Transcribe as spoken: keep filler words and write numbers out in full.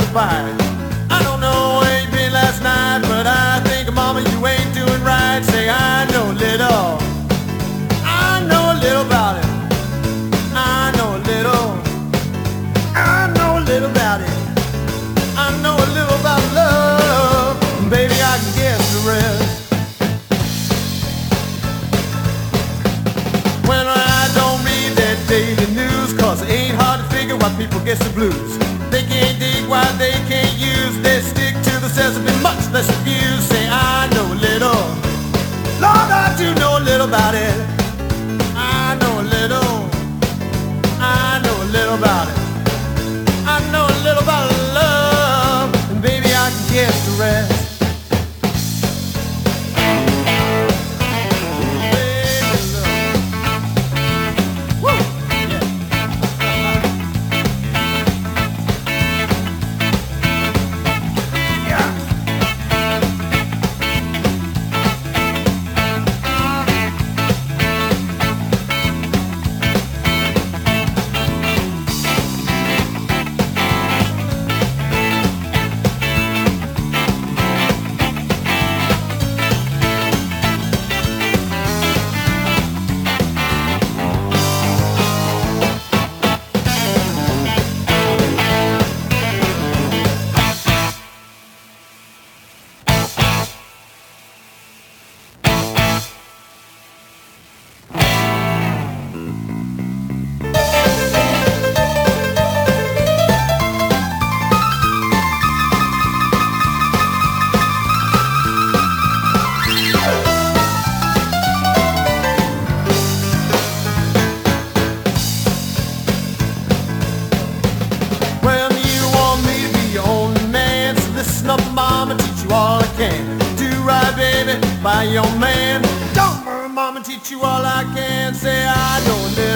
fight. I don't know where you been last night, but I think, mama, you ain't doing right. Say, I know a little, I know a little about it. I know a little, I know a little about it. I know a little about love, baby, I can guess the rest. When I don't read that daily news, cause it ain't hard to figure why people get the blues. They can't dig why they can't use, they stick to the says have been much less abused. Say, I know a little, Lord, I do know a little about it. I know a little, I know a little about it. I know a little about love, and baby, I can guess the rest. Mama, teach you all I can. Do right, baby, by your man. Don't worry, mama, teach you all I can. Say, I know this.